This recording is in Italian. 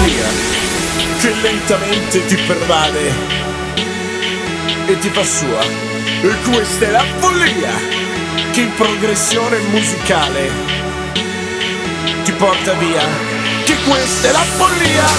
follia che lentamente ti pervade e ti fa sua. E questa è la follia che in progressione musicale ti porta via. Che questa è la follia.